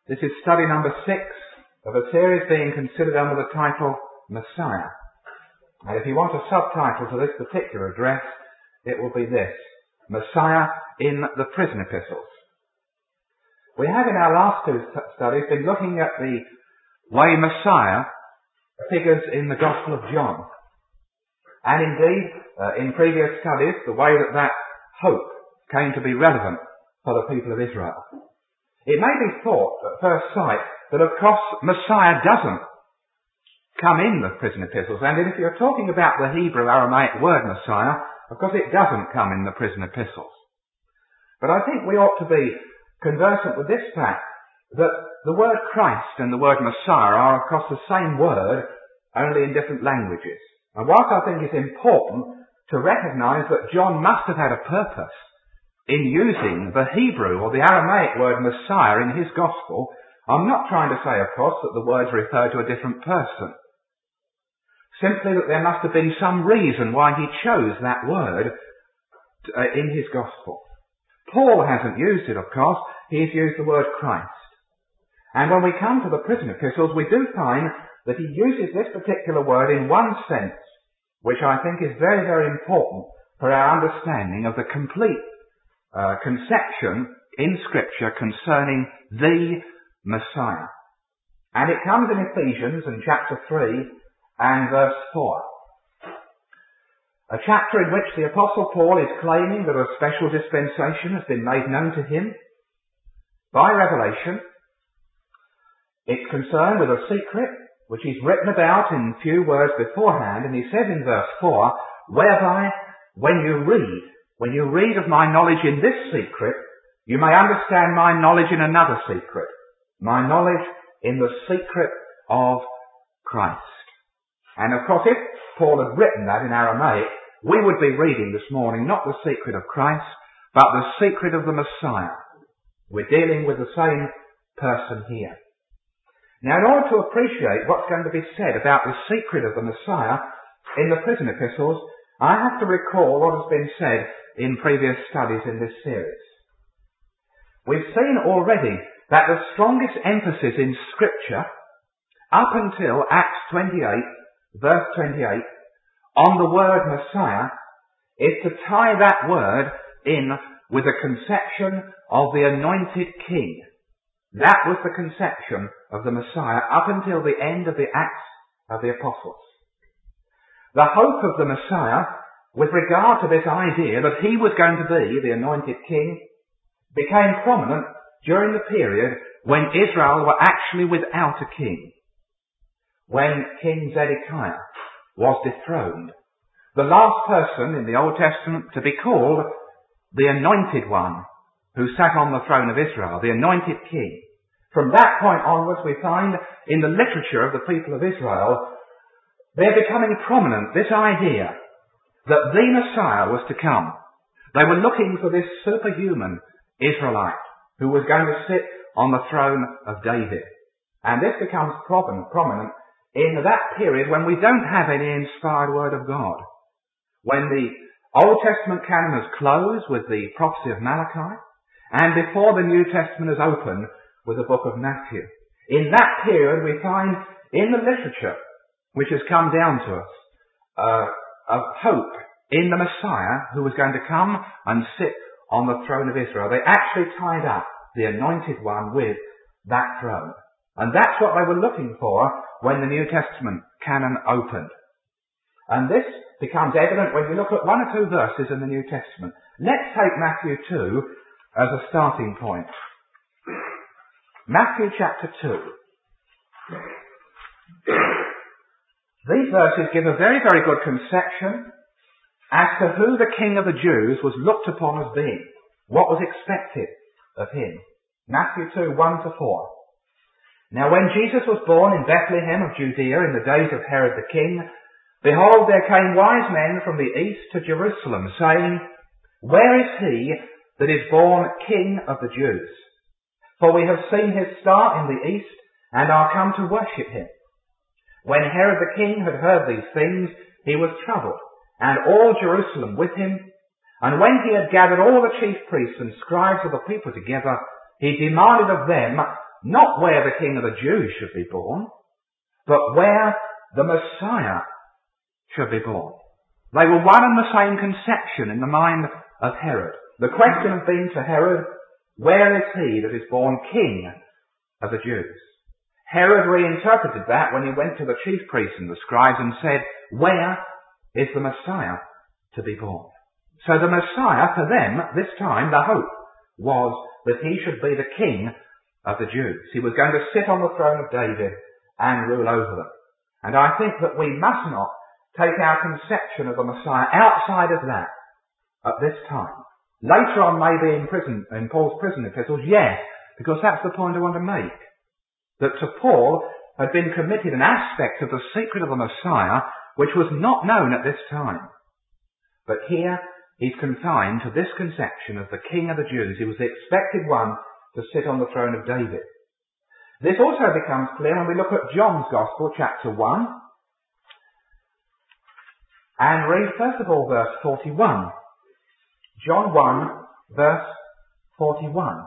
This is study number 6 of a series being considered under the title Messiah. And if you want a subtitle to this particular address, it will be this: Messiah in the Prison Epistles. We have in our last two studies been looking at the way Messiah figures in the Gospel of John. And indeed, in previous studies, the way that hope came to be relevant for the people of Israel. It may be thought at first sight that of course Messiah doesn't come in the prison epistles, and if you're talking about the Hebrew Aramaic word Messiah, of course it doesn't come in the prison epistles. But I think we ought to be conversant with this fact, that the word Christ and the word Messiah are of course the same word, only in different languages. And whilst I think it's important to recognise that John must have had a purpose in using the Hebrew or the Aramaic word Messiah in his Gospel, I'm not trying to say, of course, that the words refer to a different person. Simply that there must have been some reason why he chose that word in his Gospel. Paul hasn't used it, of course. He's used the word Christ. And when we come to the prison epistles, we do find that he uses this particular word in one sense, which I think is very, very important for our understanding of the complete conception in Scripture concerning the Messiah. And it comes in Ephesians in chapter 3 and verse 4. A chapter in which the Apostle Paul is claiming that a special dispensation has been made known to him by revelation. It's concerned with a secret which is written about in few words beforehand, and he says in verse 4, whereby when you read of my knowledge in this secret, you may understand my knowledge in another secret, my knowledge in the secret of Christ. And of course, if Paul had written that in Aramaic, we would be reading this morning not the secret of Christ, but the secret of the Messiah. We're dealing with the same person here. Now, in order to appreciate what's going to be said about the secret of the Messiah in the prison epistles, I have to recall what has been said in previous studies in this series. We've seen already that the strongest emphasis in Scripture, up until Acts 28, verse 28, on the word Messiah, is to tie that word in with the conception of the anointed king. That was the conception of the Messiah up until the end of the Acts of the Apostles. The hope of the Messiah, with regard to this idea that he was going to be the anointed king, became prominent during the period when Israel were actually without a king. When King Zedekiah was dethroned, the last person in the Old Testament to be called the anointed one who sat on the throne of Israel, the anointed king. From that point onwards, we find in the literature of the people of Israel, they're becoming prominent, this idea that the Messiah was to come. They were looking for this superhuman Israelite who was going to sit on the throne of David. And this becomes prominent in that period when we don't have any inspired word of God. When the Old Testament canon has closed with the prophecy of Malachi, and before the New Testament is opened with the book of Matthew. In that period we find in the literature which has come down to us of hope in the Messiah who was going to come and sit on the throne of Israel. They actually tied up the anointed one with that throne. And that's what they were looking for when the New Testament canon opened. And this becomes evident when you look at one or two verses in the New Testament. Let's take Matthew 2 as a starting point. Matthew chapter 2. These verses give a very, very good conception as to who the King of the Jews was looked upon as being, what was expected of him. Matthew 2, 1-4. Now when Jesus was born in Bethlehem of Judea in the days of Herod the king, behold, there came wise men from the east to Jerusalem, saying, where is he that is born King of the Jews? For we have seen his star in the east, and are come to worship him. When Herod the king had heard these things, he was troubled, and all Jerusalem with him. And when he had gathered all the chief priests and scribes of the people together, he demanded of them not where the King of the Jews should be born, but where the Messiah should be born. They were one and the same conception in the mind of Herod. The question had been to Herod, where is he that is born King of the Jews? Herod reinterpreted that when he went to the chief priests and the scribes and said, where is the Messiah to be born? So the Messiah, for them, this time, the hope was that he should be the King of the Jews. He was going to sit on the throne of David and rule over them. And I think that we must not take our conception of the Messiah outside of that at this time. Later on, maybe in Paul's prison epistles, yes, because that's the point I want to make. That to Paul had been committed an aspect of the secret of the Messiah which was not known at this time. But here he's confined to this conception of the King of the Jews. He was the expected one to sit on the throne of David. This also becomes clear when we look at John's Gospel, chapter 1, and read first of all verse 41. John 1, verse 41.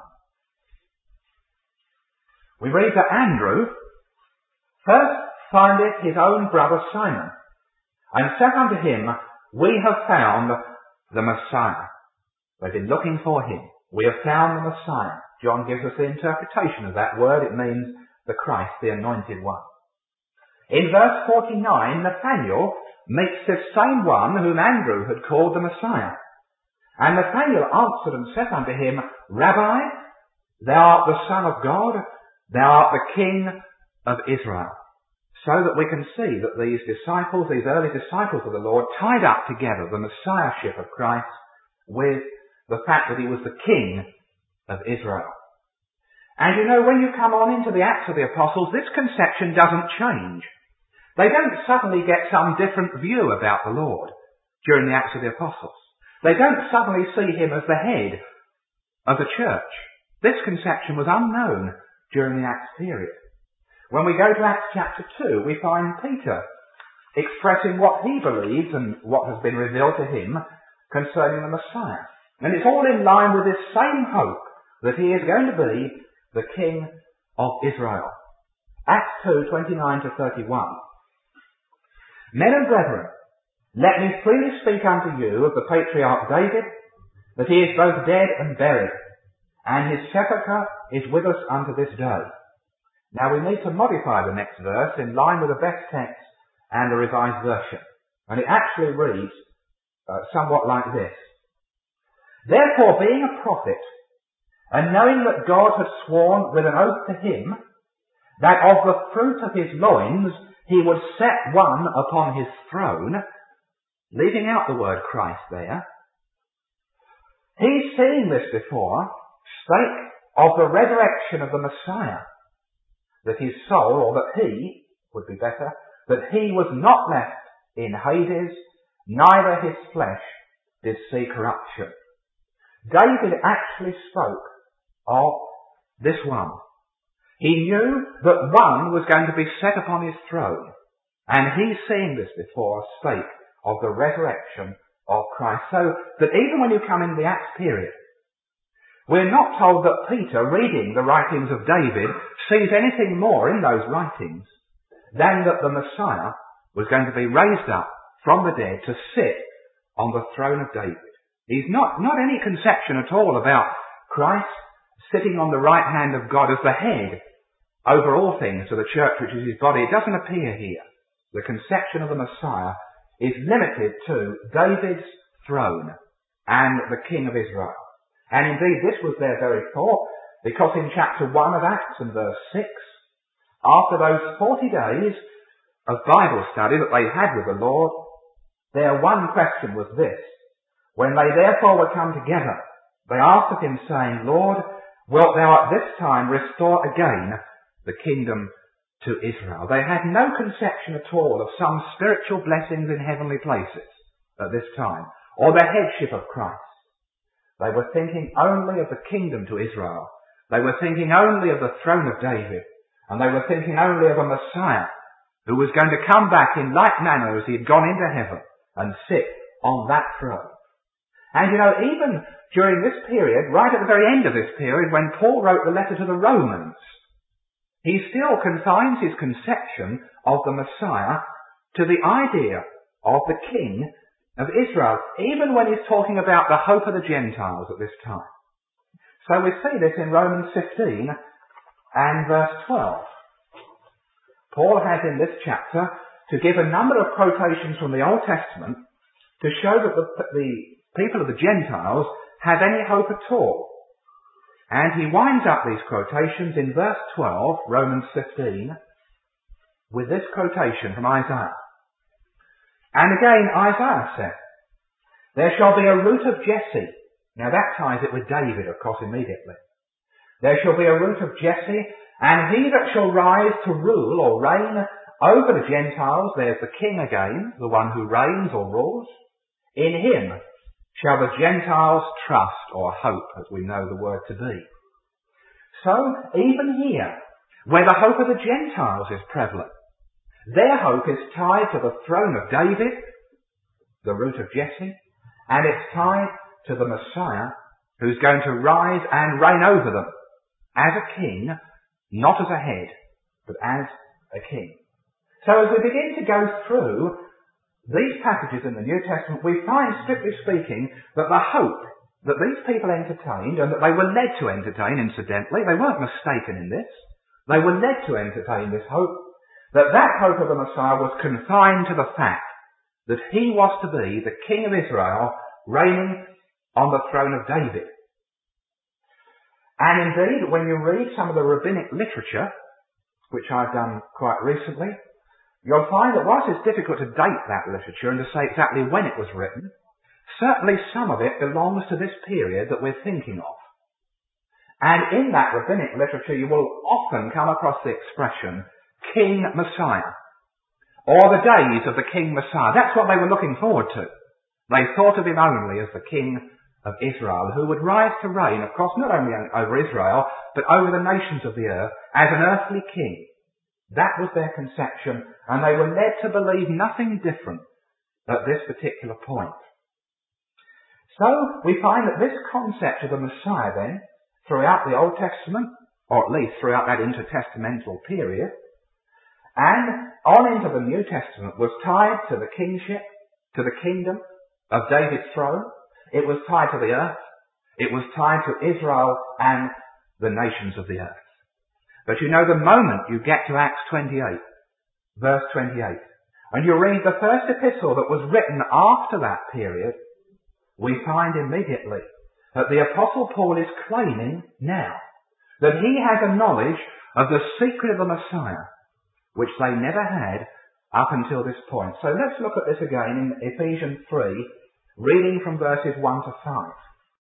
We read that Andrew first findeth his own brother Simon, and said unto him, we have found the Messiah. They've been looking for him. We have found the Messiah. John gives us the interpretation of that word. It means the Christ, the anointed one. In verse 49, Nathanael meets this same one whom Andrew had called the Messiah. And Nathanael answered and said unto him, Rabbi, thou art the Son of God, thou art the King of Israel. So that we can see that these disciples, these early disciples of the Lord, tied up together the Messiahship of Christ with the fact that he was the King of Israel. And you know, when you come on into the Acts of the Apostles, this conception doesn't change. They don't suddenly get some different view about the Lord during the Acts of the Apostles. They don't suddenly see him as the head of the church. This conception was unknown during the Acts period. When we go to Acts chapter 2, we find Peter expressing what he believes and what has been revealed to him concerning the Messiah. And it's all in line with this same hope that he is going to be the King of Israel. Acts 2, 29 to 31. Men and brethren, let me freely speak unto you of the patriarch David, that he is both dead and buried, and his sepulchre is with us unto this day. Now we need to modify the next verse in line with the best text and the Revised Version. And it actually reads somewhat like this. Therefore, being a prophet, and knowing that God had sworn with an oath to him, that of the fruit of his loins he would set one upon his throne, leaving out the word Christ there, he, seeing this before, spake of the resurrection of the Messiah, that his soul, or that he, would be better, that he was not left in Hades, neither his flesh did see corruption. David actually spoke of this one. He knew that one was going to be set upon his throne, and he, seeing this before, spake of the resurrection of Christ. So that even when you come in the Acts period, we're not told that Peter, reading the writings of David, sees anything more in those writings than that the Messiah was going to be raised up from the dead to sit on the throne of David. He's not any conception at all about Christ sitting on the right hand of God as the head over all things to the church, which is his body. It doesn't appear here. The conception of the Messiah is limited to David's throne and the King of Israel. And indeed, this was their very thought, because in chapter 1 of Acts and verse 6, after those 40 days of Bible study that they had with the Lord, their one question was this. When they therefore were come together, they asked of him, saying, Lord, wilt thou at this time restore again the kingdom to Israel? They had no conception at all of some spiritual blessings in heavenly places at this time, or the headship of Christ. They were thinking only of the kingdom to Israel. They were thinking only of the throne of David. And they were thinking only of a Messiah who was going to come back in like manner as he had gone into heaven and sit on that throne. And you know, even during this period, right at the very end of this period, when Paul wrote the letter to the Romans, he still confines his conception of the Messiah to the idea of the King of Israel, even when he's talking about the hope of the Gentiles at this time. So we see this in Romans 15 and verse 12. Paul has in this chapter to give a number of quotations from the Old Testament to show that the people of the Gentiles have any hope at all. And he winds up these quotations in verse 12, Romans 15, with this quotation from Isaiah. And again, Isaiah said, "There shall be a root of Jesse." Now that ties it with David, of course, immediately. "There shall be a root of Jesse, and he that shall rise to rule or reign over the Gentiles," there's the king again, the one who reigns or rules, "in him shall the Gentiles trust," or hope, as we know the word to be. So, even here, where the hope of the Gentiles is prevalent, their hope is tied to the throne of David, the root of Jesse, and it's tied to the Messiah who's going to rise and reign over them as a king, not as a head, but as a king. So as we begin to go through these passages in the New Testament, we find, strictly speaking, that the hope that these people entertained, and that they were led to entertain, incidentally, they weren't mistaken in this, they were led to entertain this hope, that hope of the Messiah was confined to the fact that he was to be the King of Israel, reigning on the throne of David. And indeed, when you read some of the rabbinic literature, which I've done quite recently, you'll find that whilst it's difficult to date that literature and to say exactly when it was written, certainly some of it belongs to this period that we're thinking of. And in that rabbinic literature you will often come across the expression King Messiah, or the days of the King Messiah. That's what they were looking forward to. They thought of him only as the King of Israel, who would rise to reign, of course, not only over Israel, but over the nations of the earth as an earthly king. That was their conception, and they were led to believe nothing different at this particular point. So we find that this concept of the Messiah then, throughout the Old Testament, or at least throughout that intertestamental period, and on into the New Testament, was tied to the kingship, to the kingdom of David's throne. It was tied to the earth. It was tied to Israel and the nations of the earth. But you know, the moment you get to Acts 28, verse 28, and you read the first epistle that was written after that period, we find immediately that the Apostle Paul is claiming now that he has a knowledge of the secret of the Messiah, which they never had up until this point. So let's look at this again in Ephesians 3, reading from verses 1 to 5.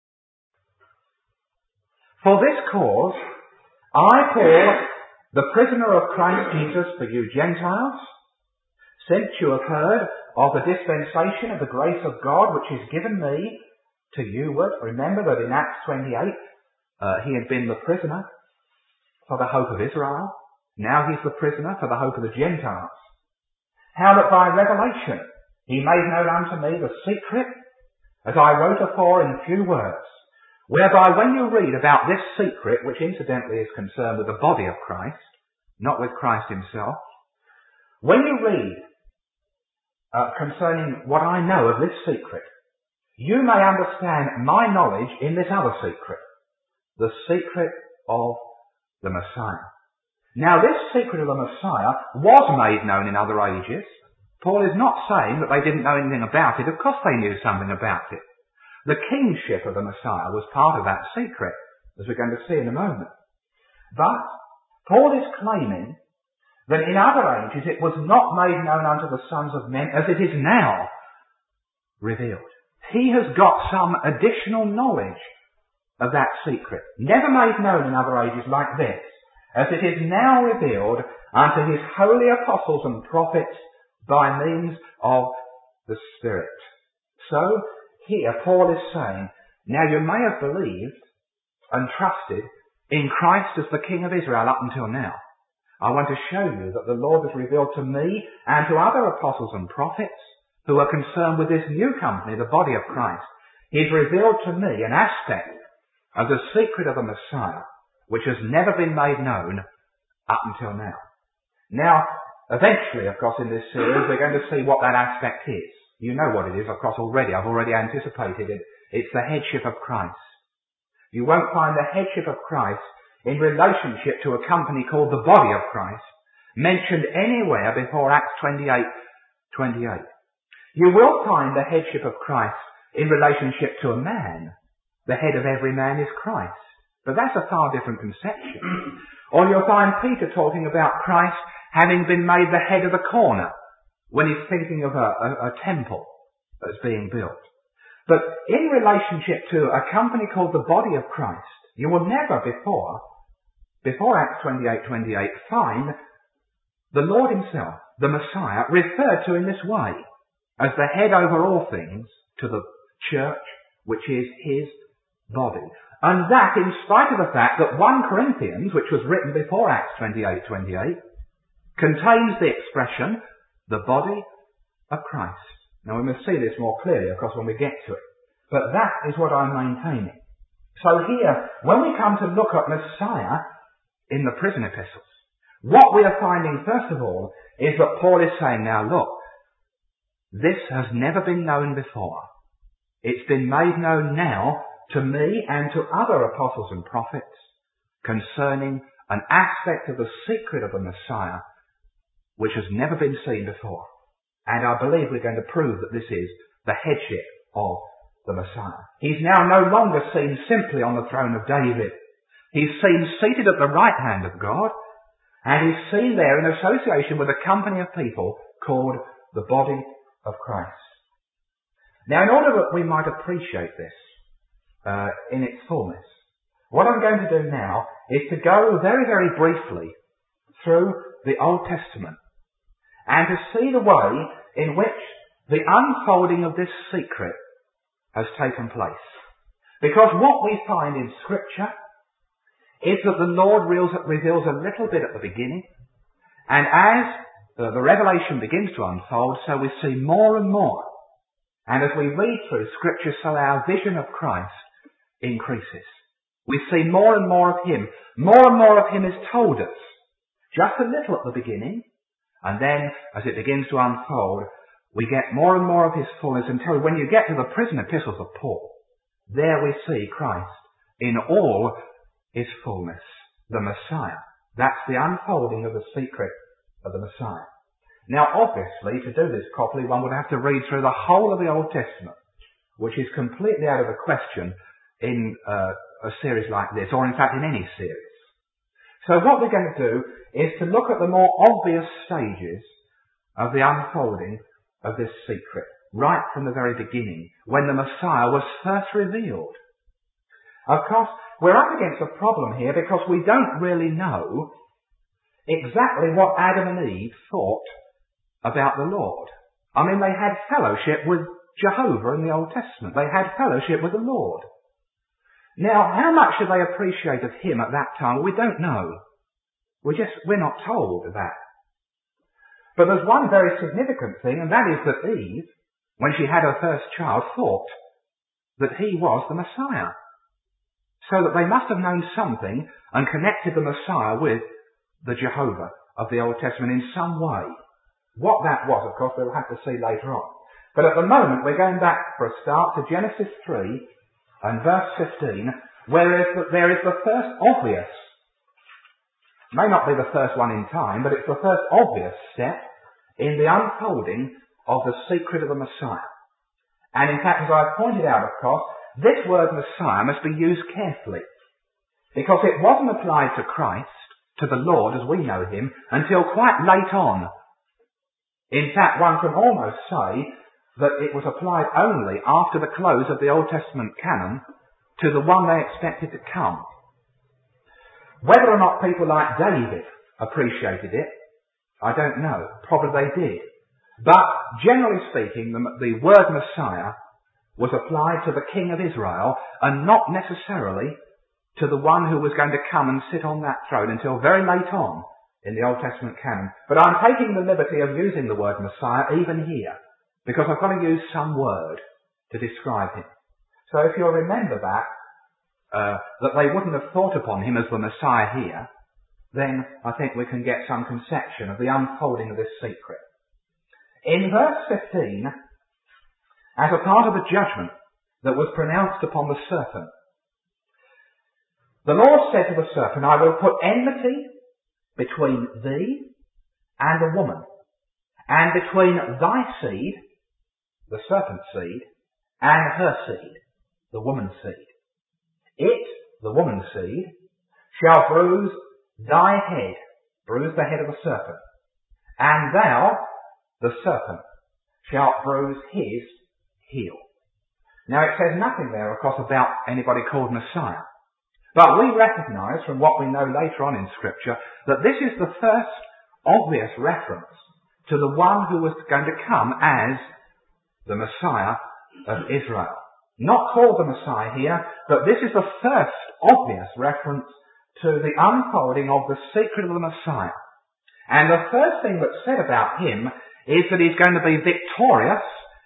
"For this cause, I, Paul, the prisoner of Christ Jesus for you Gentiles, since you have heard of the dispensation of the grace of God which is given me to you." Remember that in Acts 28, he had been the prisoner for the hope of Israel. Now he's the prisoner for the hope of the Gentiles. "How that by revelation he made known unto me the secret, as I wrote afore in few words, whereby when you read about this secret," which incidentally is concerned with the body of Christ, not with Christ himself, when you read concerning what I know of this secret, you may understand my knowledge in this other secret, the secret of the Messiah. Now this secret of the Messiah was made known in other ages. Paul is not saying that they didn't know anything about it. Of course they knew something about it. The kingship of the Messiah was part of that secret, as we're going to see in a moment. But Paul is claiming that in other ages it was not made known unto the sons of men as it is now revealed. He has got some additional knowledge of that secret, never made known in other ages like this, as it is now revealed unto his holy apostles and prophets by means of the Spirit. So here Paul is saying, now you may have believed and trusted in Christ as the King of Israel up until now. I want to show you that the Lord has revealed to me and to other apostles and prophets who are concerned with this new company, the body of Christ. He's revealed to me an aspect of the secret of the Messiah which has never been made known up until now. Now, eventually, of course, in this series, we're going to see what that aspect is. You know what it is, of course, already. I've already anticipated it. It's the headship of Christ. You won't find the headship of Christ in relationship to a company called the body of Christ mentioned anywhere before Acts 28:28. You will find the headship of Christ in relationship to a man. The head of every man is Christ. But that's a far different conception. Or you'll find Peter talking about Christ having been made the head of the corner when he's thinking of a temple that's being built. But in relationship to a company called the body of Christ, you will never before Acts 28:28, find the Lord himself, the Messiah, referred to in this way, as the head over all things to the church, which is his body. And that in spite of the fact that 1 Corinthians, which was written before Acts 28:28, contains the expression, the body of Christ. Now we must see this more clearly, of course, when we get to it. But that is what I'm maintaining. So here, when we come to look at Messiah in the prison epistles, what we are finding, first of all, is that Paul is saying, now look, this has never been known before. It's been made known now to me and to other apostles and prophets concerning an aspect of the secret of the Messiah which has never been seen before. And I believe we're going to prove that this is the headship of the Messiah. He's now no longer seen simply on the throne of David. He's seen seated at the right hand of God, and he's seen there in association with a company of people called the body of Christ. Now, in order that we might appreciate this in its fullness, what I'm going to do now is to go very, very briefly through the Old Testament and to see the way in which the unfolding of this secret has taken place. Because what we find in Scripture is that the Lord reveals a little bit at the beginning, and as the revelation begins to unfold, so we see more and more. And as we read through Scripture, so our vision of Christ increases. We see more and more of him. More and more of him is told us. Just a little at the beginning, and then as it begins to unfold, we get more and more of his fullness until when you get to the prison epistles of Paul, there we see Christ in all his fullness, the Messiah. That's the unfolding of the secret of the Messiah. Now obviously, to do this properly, one would have to read through the whole of the Old Testament, which is completely out of the question in a series like this, or in fact in any series. So what we're going to do is to look at the more obvious stages of the unfolding of this secret, right from the very beginning, when the Messiah was first revealed. Of course, we're up against a problem here because we don't really know exactly what Adam and Eve thought about the Lord. I mean, they had fellowship with Jehovah in the Old Testament. They had fellowship with the Lord. Now, how much did they appreciate of him at that time? We don't know. We're not told that. But there's one very significant thing, and that is that Eve, when she had her first child, thought that he was the Messiah. So that they must have known something and connected the Messiah with the Jehovah of the Old Testament in some way. What that was, of course, we'll have to see later on. But at the moment, we're going back for a start to Genesis 3 and verse 15, where there is the first obvious, may not be the first one in time, but it's the first obvious step in the unfolding of the secret of the Messiah. And in fact, as I've pointed out, of course, this word Messiah must be used carefully, because it wasn't applied to Christ, to the Lord as we know him, until quite late on. In fact, one can almost say that it was applied only after the close of the Old Testament canon to the one they expected to come. Whether or not people like David appreciated it, I don't know. Probably they did. But generally speaking, the word Messiah was applied to the King of Israel and not necessarily to the one who was going to come and sit on that throne until very late on in the Old Testament canon. But I'm taking the liberty of using the word Messiah even here, because I've got to use some word to describe him. So if you'll remember that they wouldn't have thought upon him as the Messiah here, then I think we can get some conception of the unfolding of this secret. In verse 15, as a part of the judgment that was pronounced upon the serpent, the Lord said to the serpent, I will put enmity between thee and the woman, and between thy seed, the serpent's seed, and her seed, the woman's seed. It, the woman's seed, shall bruise thy head, bruise the head of the serpent, and thou, the serpent, shalt bruise his heel. Now it says nothing there, of course, about anybody called Messiah. But we recognise from what we know later on in Scripture that this is the first obvious reference to the one who was going to come as the Messiah of Israel. Not called the Messiah here, but this is the first obvious reference to the unfolding of the secret of the Messiah. And the first thing that's said about him is that he's going to be victorious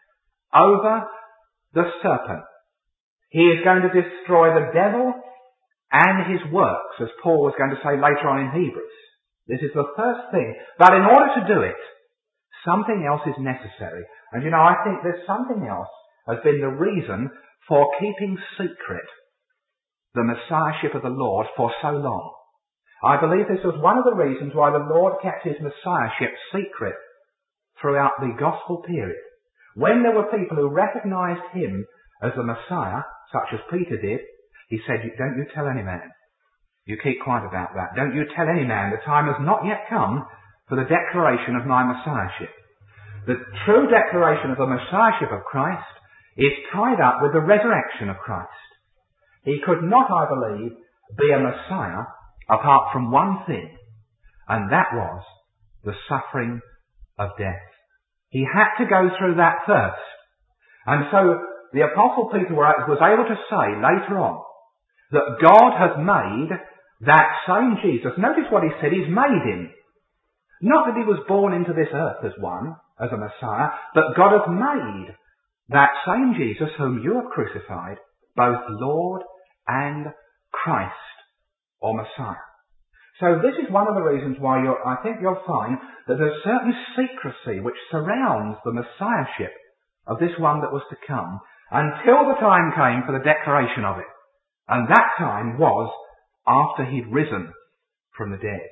over the serpent. He is going to destroy the devil and his works, as Paul was going to say later on in Hebrews. This is the first thing. But in order to do it, something else is necessary. And I think there's something else has been the reason for keeping secret the Messiahship of the Lord for so long. I believe this was one of the reasons why the Lord kept his Messiahship secret throughout the gospel period. When there were people who recognized him as the Messiah, such as Peter did, he said, don't you tell any man. You keep quiet about that. Don't you tell any man. The time has not yet come for the declaration of my Messiahship. The true declaration of the Messiahship of Christ is tied up with the resurrection of Christ. He could not, I believe, be a Messiah apart from one thing, and that was the suffering of death. He had to go through that first. And so the Apostle Peter was able to say later on that God has made that same Jesus. Notice what he said, he's made him. Not that he was born into this earth as one, as a Messiah, but God has made that same Jesus whom you have crucified, both Lord and Christ, or Messiah. So this is one of the reasons why I think you'll find that there's a certain secrecy which surrounds the Messiahship of this one that was to come until the time came for the declaration of it. And that time was after he'd risen from the dead.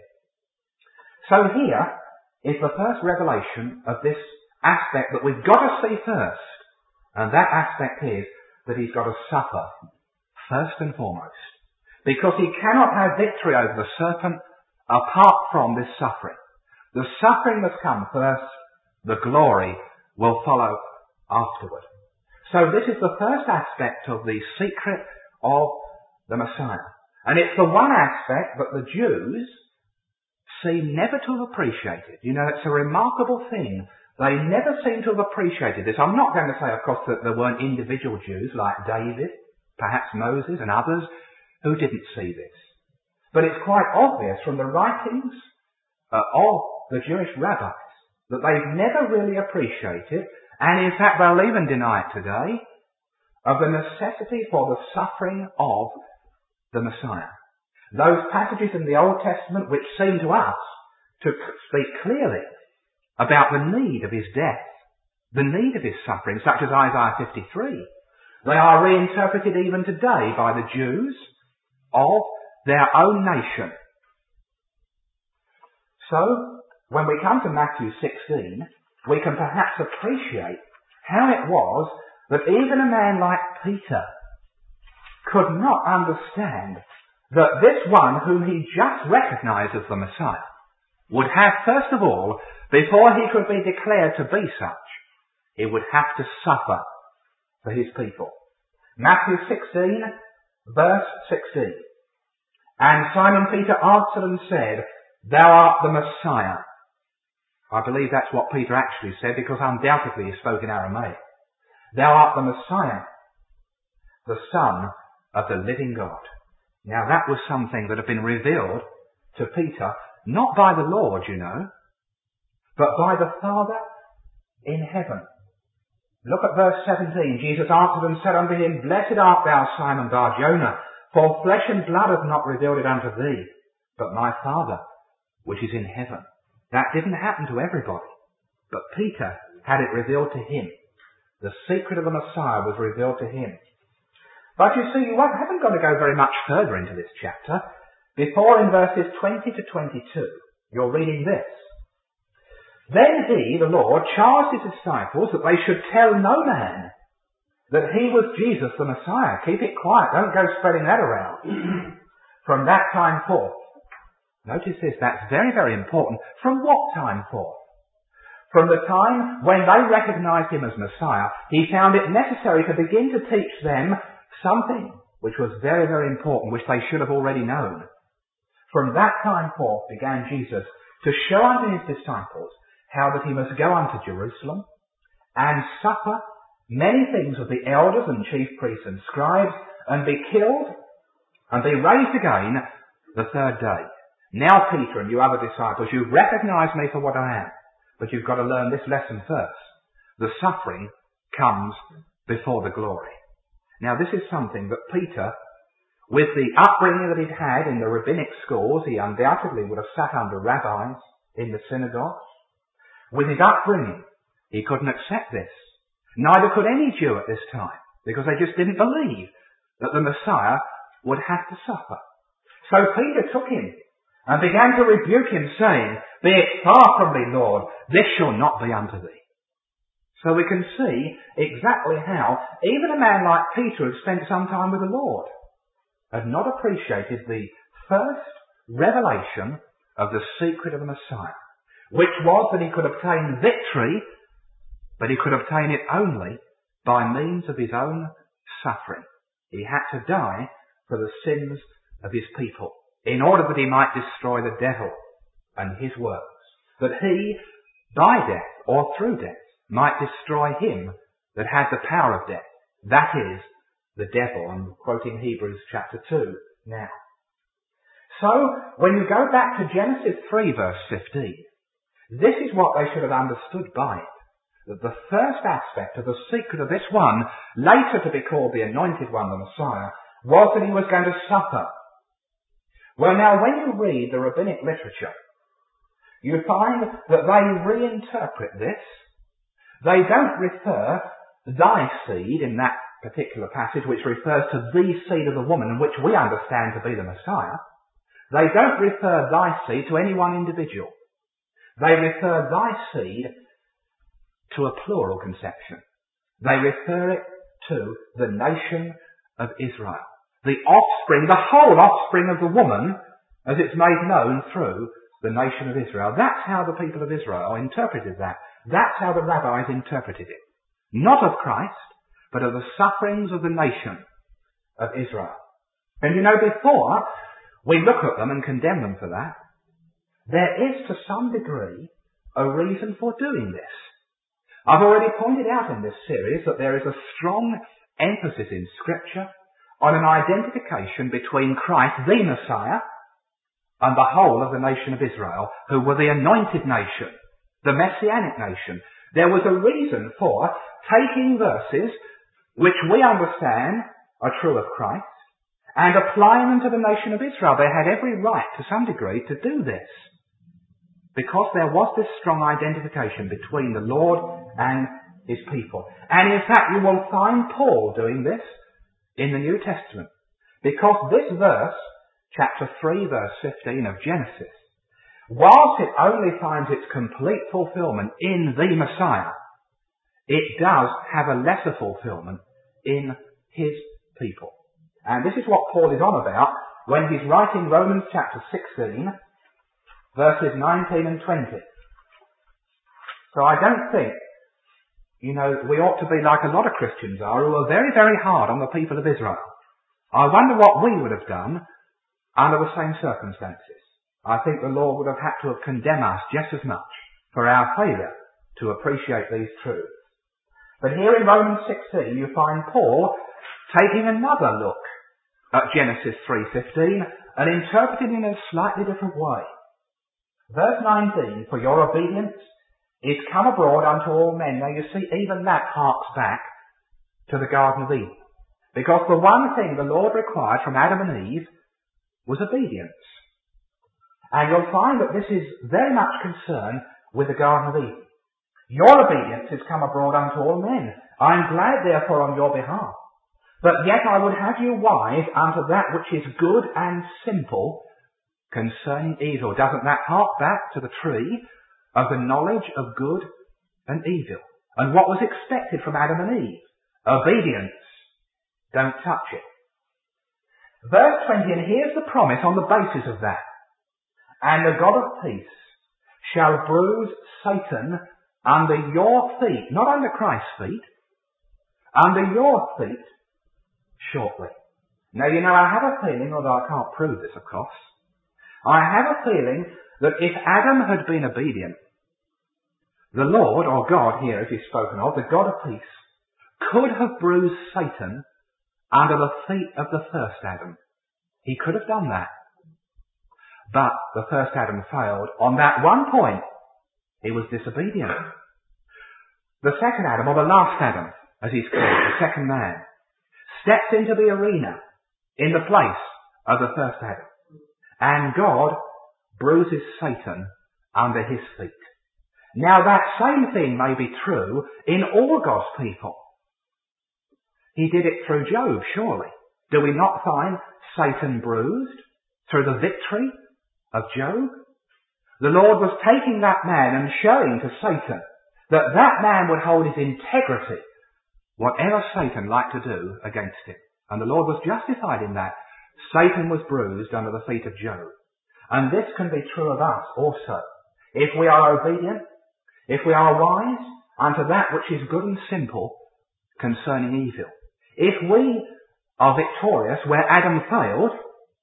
So here is the first revelation of this aspect that we've got to see first. And that aspect is that he's got to suffer first and foremost. Because he cannot have victory over the serpent apart from this suffering. The suffering must come first, the glory will follow afterward. So this is the first aspect of the secret of the Messiah. And it's the one aspect that the Jews seem never to have appreciated. It's a remarkable thing. They never seem to have appreciated this. I'm not going to say, of course, that there weren't individual Jews like David, perhaps Moses and others, who didn't see this. But it's quite obvious from the writings of the Jewish rabbis that they've never really appreciated, and in fact they'll even deny it today, of the necessity for the suffering of the Messiah. Those passages in the Old Testament which seem to us to speak clearly about the need of his death, the need of his suffering, such as Isaiah 53, they are reinterpreted even today by the Jews of their own nation. So, when we come to Matthew 16, we can perhaps appreciate how it was that even a man like Peter could not understand that this one whom he just recognized as the Messiah would have, first of all, before he could be declared to be such, he would have to suffer for his people. Matthew 16, verse 16. And Simon Peter answered and said, Thou art the Messiah. I believe that's what Peter actually said, because undoubtedly he spoke in Aramaic. Thou art the Messiah, the Son of the living God. Now that was something that had been revealed to Peter, not by the Lord, but by the Father in heaven. Look at verse 17. Jesus answered and said unto him, Blessed art thou, Simon Bar-Jonah, for flesh and blood hath not revealed it unto thee, but my Father which is in heaven. That didn't happen to everybody, but Peter had it revealed to him. The secret of the Messiah was revealed to him. But you see, you haven't got to go very much further into this chapter. Before, in verses 20 to 22, you're reading this. Then he, the Lord, charged his disciples that they should tell no man that he was Jesus the Messiah. Keep it quiet. Don't go spreading that around. From that time forth. Notice this. That's very, very important. From what time forth? From the time when they recognized him as Messiah, he found it necessary to begin to teach them something which was very, very important, which they should have already known. From that time forth began Jesus to show unto his disciples how that he must go unto Jerusalem and suffer many things of the elders and chief priests and scribes, and be killed and be raised again the third day. Now, Peter and you other disciples, you recognize me for what I am, but you've got to learn this lesson first. The suffering comes before the glory. Now, this is something that Peter, with the upbringing that he'd had in the rabbinic schools, he undoubtedly would have sat under rabbis in the synagogues. With his upbringing, he couldn't accept this. Neither could any Jew at this time, because they just didn't believe that the Messiah would have to suffer. So Peter took him and began to rebuke him, saying, Be it far from me, Lord, this shall not be unto thee. So we can see exactly how even a man like Peter, who spent some time with the Lord, had not appreciated the first revelation of the secret of the Messiah, which was that he could obtain victory, but he could obtain it only by means of his own suffering. He had to die for the sins of his people, in order that he might destroy the devil and his works, that he, by death or through death, might destroy him that had the power of death, that is, the devil. I'm quoting Hebrews chapter 2 now. So, when you go back to Genesis 3 verse 15, this is what they should have understood by it. That the first aspect of the secret of this one, later to be called the Anointed One, the Messiah, was that he was going to suffer. Well, now, when you read the rabbinic literature, you find that they reinterpret this. They don't refer thy seed in that particular passage, which refers to the seed of the woman, which we understand to be the Messiah. They don't refer thy seed to any one individual. They refer thy seed to a plural conception. They refer it to the nation of Israel. The offspring, the whole offspring of the woman, as it's made known through the nation of Israel. That's how the people of Israel interpreted that. That's how the rabbis interpreted it. Not of Christ, but of the sufferings of the nation of Israel. And you know, before we look at them and condemn them for that, there is to some degree a reason for doing this. I've already pointed out in this series that there is a strong emphasis in Scripture on an identification between Christ, the Messiah, and the whole of the nation of Israel, who were the anointed nation, the messianic nation. There was a reason for taking verses which we understand are true of Christ and applying them to the nation of Israel. They had every right, to some degree, to do this, because there was this strong identification between the Lord and his people. And in fact, you will find Paul doing this in the New Testament, because this verse, chapter 3, verse 15 of Genesis, whilst it only finds its complete fulfillment in the Messiah, it does have a lesser fulfillment in his people. And this is what Paul is on about when he's writing Romans chapter 16, verses 19 and 20. So I don't think, we ought to be like a lot of Christians are, who are very, very hard on the people of Israel. I wonder what we would have done under the same circumstances. I think the Lord would have had to have condemned us just as much for our failure to appreciate these truths. But here in Romans 16 you find Paul taking another look at Genesis 3:15 and interpreting it in a slightly different way. Verse 19, for your obedience is come abroad unto all men. Now you see, even that harks back to the Garden of Eden. Because the one thing the Lord required from Adam and Eve was obedience. And you'll find that this is very much concerned with the Garden of Eden. Your obedience is come abroad unto all men. I am glad therefore on your behalf. But yet I would have you wise unto that which is good and simple concerning evil. Doesn't that hark back to the tree of the knowledge of good and evil? And what was expected from Adam and Eve? Obedience. Don't touch it. Verse 20, and here's the promise on the basis of that. And the God of peace shall bruise Satan under your feet, not under Christ's feet, under your feet shortly. Now, you know, I have a feeling, although I can't prove this, of course, I have a feeling that if Adam had been obedient, the Lord, or God here, as he's spoken of, the God of peace, could have bruised Satan under the feet of the first Adam. He could have done that. But the first Adam failed. On that one point, he was disobedient. The second Adam, or the last Adam, as he's called, the second man, steps into the arena in the place of the first Adam. And God bruises Satan under his feet. Now that same thing may be true in all God's people. He did it through Job, surely. Do we not find Satan bruised through the victory of Job? The Lord was taking that man and showing to Satan that that man would hold his integrity, whatever Satan liked to do against him. And the Lord was justified in that. Satan was bruised under the feet of Job. And this can be true of us also. If we are obedient, if we are wise unto that which is good and simple concerning evil. If we are victorious where Adam failed,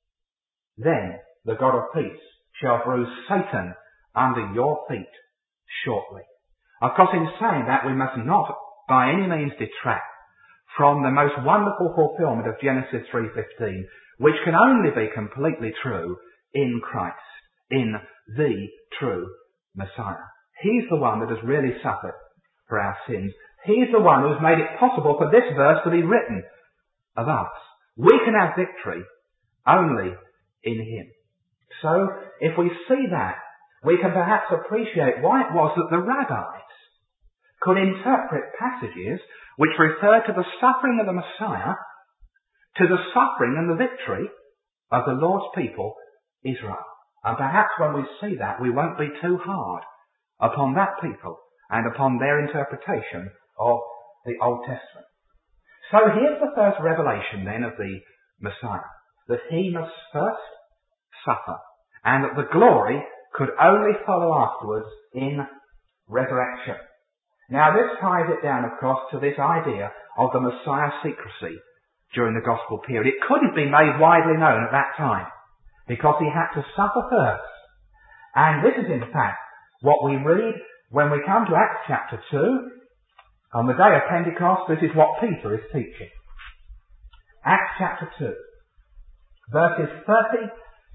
then the God of peace shall bruise Satan under your feet shortly. Of course, in saying that, we must not by any means detract from the most wonderful fulfillment of Genesis 3:15, which can only be completely true in Christ, in the true Messiah. He's the one that has really suffered for our sins. He's the one who's made it possible for this verse to be written of us. We can have victory only in him. So, if we see that, we can perhaps appreciate why it was that the rabbis could interpret passages which refer to the suffering of the Messiah to the suffering and the victory of the Lord's people, Israel. And perhaps when we see that, we won't be too hard upon that people and upon their interpretation of the Old Testament. So here's the first revelation then of the Messiah, that he must first suffer, and that the glory could only follow afterwards in resurrection. Now this ties it down, of course, to this idea of the Messiah's secrecy during the Gospel period. It couldn't be made widely known at that time, because he had to suffer first. And this is in fact what we read when we come to Acts chapter 2. On the day of Pentecost, this is what Peter is teaching. Acts chapter 2, verses 30,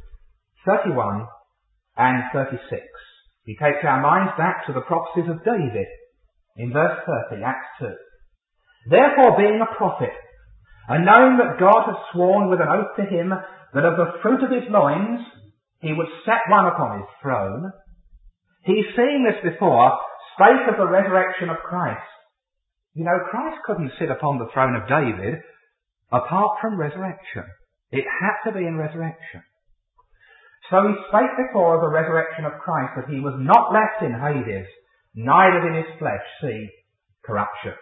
31 and 36. He takes our minds back to the prophecies of David in verse 30, Acts 2. Therefore, being a prophet, and knowing that God had sworn with an oath to him that of the fruit of his loins he would set one upon his throne, he, seeing this before, spake of the resurrection of Christ. You know, Christ couldn't sit upon the throne of David apart from resurrection. It had to be in resurrection. So he spake before of the resurrection of Christ, that he was not left in Hades, neither in his flesh see corruption.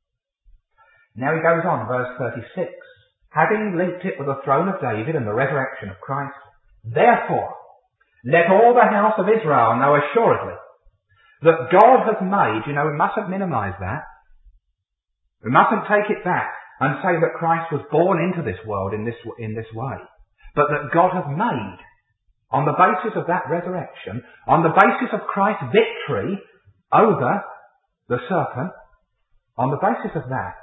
Now he goes on, verse 36. Having linked it with the throne of David and the resurrection of Christ, therefore, let all the house of Israel know assuredly that God has made, you know, we mustn't minimize that. We mustn't take it back and say that Christ was born into this world in this way. But that God has made, on the basis of that resurrection, on the basis of Christ's victory over the serpent, on the basis of that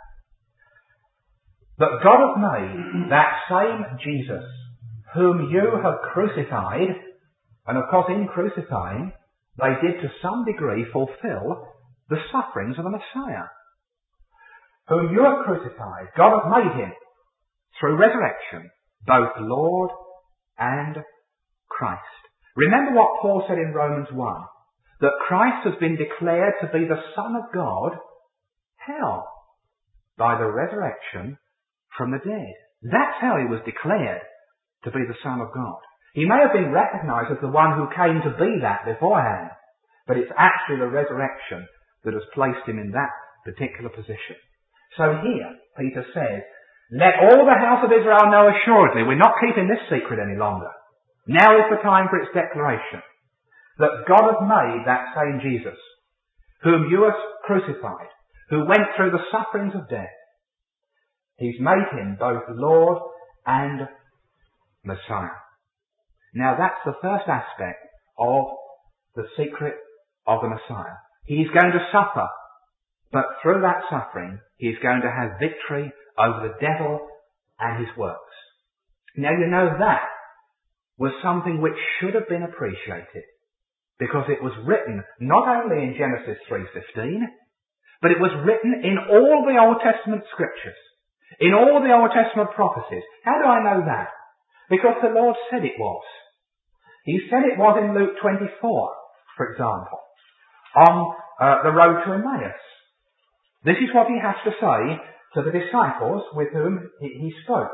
God has made that same Jesus whom you have crucified, and of course in crucifying, they did to some degree fulfill the sufferings of the Messiah. Whom you have crucified, God has made him, through resurrection, both Lord and Christ. Remember what Paul said in Romans 1, that Christ has been declared to be the Son of God. How? By the resurrection from the dead. That's how he was declared to be the Son of God. He may have been recognised as the one who came to be that beforehand, but it's actually the resurrection that has placed him in that particular position. So here, Peter says, let all the house of Israel know assuredly, we're not keeping this secret any longer. Now is the time for its declaration, that God has made that same Jesus, whom you have crucified, who went through the sufferings of death. He's made him both Lord and Messiah. Now that's the first aspect of the secret of the Messiah. He's going to suffer, but through that suffering, he's going to have victory over the devil and his works. Now you know that was something which should have been appreciated, because it was written not only in Genesis 3:15, but it was written in all the Old Testament scriptures, in all the Old Testament prophecies. How do I know that? Because the Lord said it was. He said it was in Luke 24, for example, on the road to Emmaus. This is what he has to say to the disciples with whom he spoke.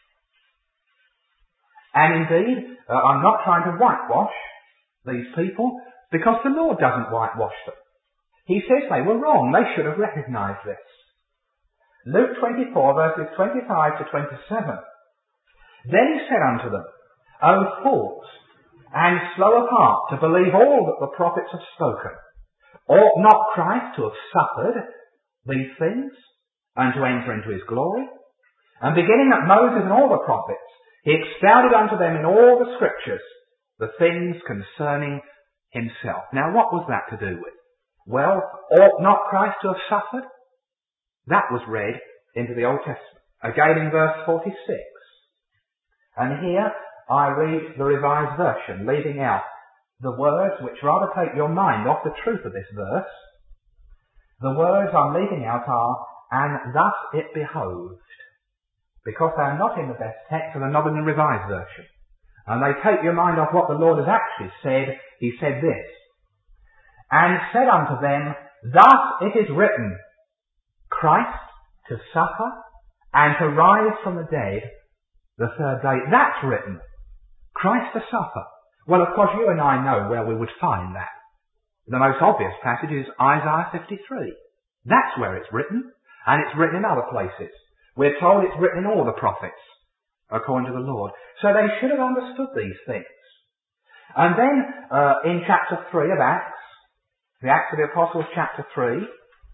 And indeed, I'm not trying to whitewash these people, because the Lord doesn't whitewash them. He says they were wrong. They should have recognised this. Luke 24, verses 25 to 27. Then he said unto them, O fools, and slow of heart to believe all that the prophets have spoken. Ought not Christ to have suffered these things, and to enter into his glory? And beginning at Moses and all the prophets, he expounded unto them in all the scriptures the things concerning himself. Now what was that to do with? Well, ought not Christ to have suffered? That was read into the Old Testament. Again in verse 46. And here I read the Revised Version, leaving out the words which rather take your mind off the truth of this verse. The words I'm leaving out are, and thus it behoved, because they're not in the best text and they're not in the Revised Version. And they take your mind off what the Lord has actually said. He said this, and said unto them, thus it is written, Christ to suffer and to rise from the dead the third day. That's written. Christ to suffer. Well, of course, you and I know where we would find that. The most obvious passage is Isaiah 53. That's where it's written, and it's written in other places. We're told it's written in all the prophets, according to the Lord. So they should have understood these things. And then, in chapter 3 of Acts, the Acts of the Apostles, chapter 3,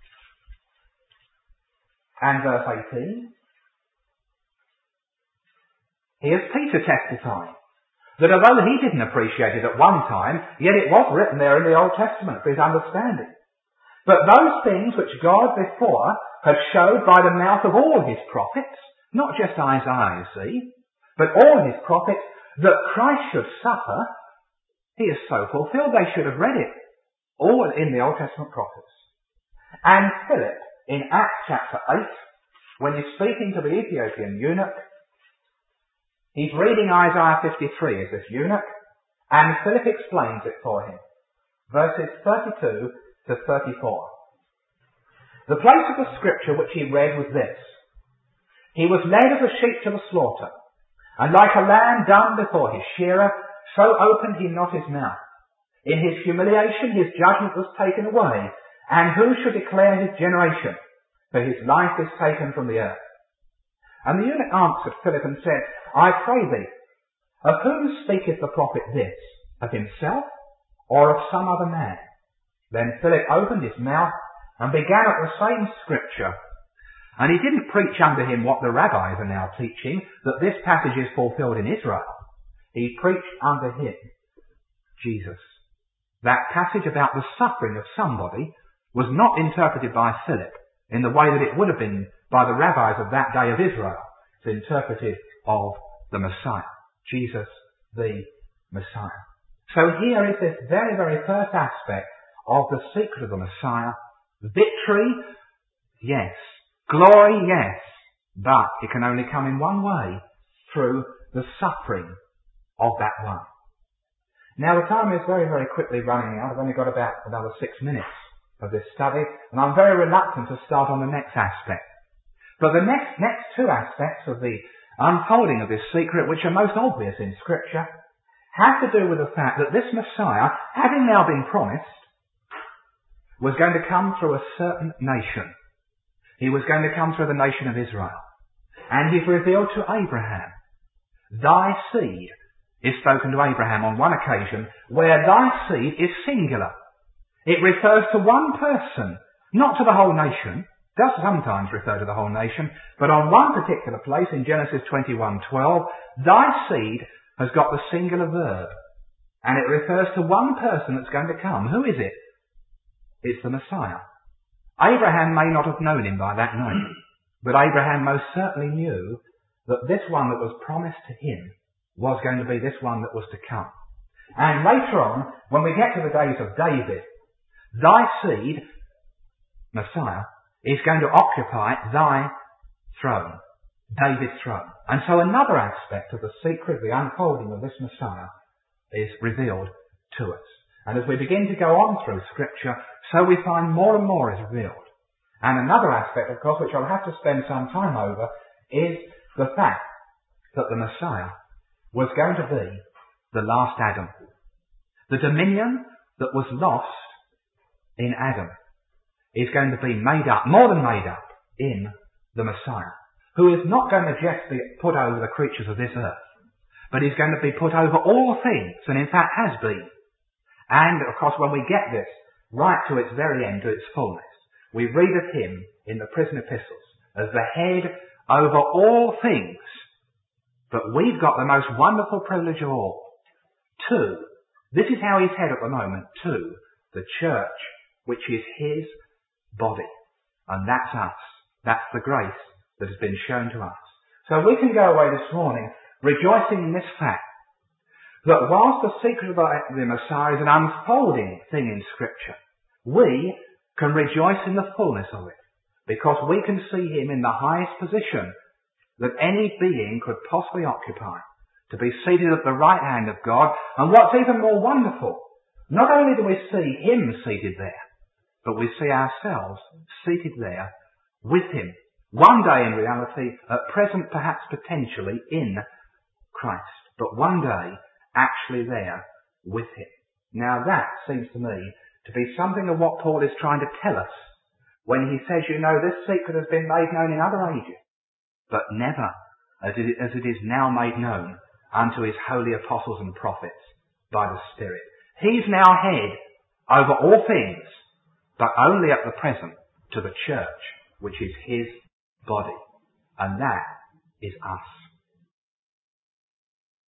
and verse 18, here's Peter testifying that although he didn't appreciate it at one time, yet it was written there in the Old Testament for his understanding. But those things which God before had showed by the mouth of all his prophets, not just Isaiah, you see, but all his prophets, that Christ should suffer, he is so fulfilled. They should have read it, all in the Old Testament prophets. And Philip, in Acts chapter 8, when he's speaking to the Ethiopian eunuch, he's reading Isaiah 53 as this eunuch, and Philip explains it for him. Verses 32 to 34. The place of the scripture which he read was this. He was led as a sheep to the slaughter, and like a lamb dumb before his shearer, so opened he not his mouth. In his humiliation his judgment was taken away, and who should declare his generation? For his life is taken from the earth. And the eunuch answered Philip and said, I pray thee, of whom speaketh the prophet this? Of himself, or of some other man? Then Philip opened his mouth and began at the same scripture. And he didn't preach unto him what the rabbis are now teaching, that this passage is fulfilled in Israel. He preached unto him Jesus. That passage about the suffering of somebody was not interpreted by Philip in the way that it would have been by the rabbis of that day of Israel. It's interpreted of the Messiah, Jesus the Messiah. So here is this very, very first aspect of the secret of the Messiah. Victory, yes. Glory, yes. But it can only come in one way, through the suffering of that one. Now the time is very, very quickly running out. I've only got about another 6 minutes of this study, and I'm very reluctant to start on the next aspect. But the next two aspects of the unfolding of this secret, which are most obvious in Scripture, have to do with the fact that this Messiah, having now been promised, was going to come through a certain nation. He was going to come through the nation of Israel. And he's revealed to Abraham, thy seed is spoken to Abraham on one occasion, where thy seed is singular. It refers to one person, not to the whole nation. It does sometimes refer to the whole nation, but on one particular place in Genesis 21:12, thy seed has got the singular verb, and it refers to one person that's going to come. Who is it? It's the Messiah. Abraham may not have known him by that name, but Abraham most certainly knew that this one that was promised to him was going to be this one that was to come. And later on, when we get to the days of David, thy seed, Messiah, is going to occupy thy throne, David's throne. And so another aspect of the secret, the unfolding of this Messiah, is revealed to us. And as we begin to go on through Scripture, so we find more and more is revealed. And another aspect, of course, which I'll have to spend some time over, is the fact that the Messiah was going to be the last Adam. The dominion that was lost in Adam is going to be made up, more than made up, in the Messiah, who is not going to just be put over the creatures of this earth, but is going to be put over all things, and in fact has been. And, of course, when we get this right to its very end, to its fullness, we read of him in the prison epistles as the head over all things. But we've got the most wonderful privilege of all. This is how he's head at the moment, to the church, which is his body. And that's us. That's the grace that has been shown to us. So we can go away this morning rejoicing in this fact, that whilst the secret of the Messiah is an unfolding thing in Scripture, we can rejoice in the fullness of it, because we can see him in the highest position that any being could possibly occupy, to be seated at the right hand of God. And what's even more wonderful, not only do we see him seated there, but we see ourselves seated there with him. One day in reality, at present perhaps potentially in Christ, but one day actually there with him. Now that seems to me to be something of what Paul is trying to tell us when he says, this secret has been made known in other ages, but never as it is now made known unto his holy apostles and prophets by the Spirit. He's now head over all things, but only at the present to the church, which is his body. And that is us.